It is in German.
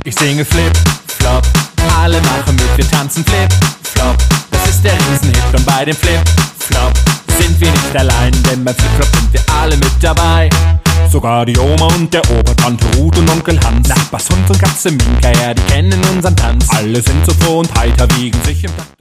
Ich singe Flip, Flop, alle machen mit, wir tanzen Flip, Flop. Das ist der Riesenhit und bei dem Flip, Flop sind wir nicht allein, denn beim Flip Flop sind wir alle mit dabei. Sogar die Oma und der Opa, Tante Ruth und Onkel Hans, Nachbarshund und Katze Minka, ja, die kennen unseren Tanz. Alle sind so froh und heiter, wiegen sich im Takt.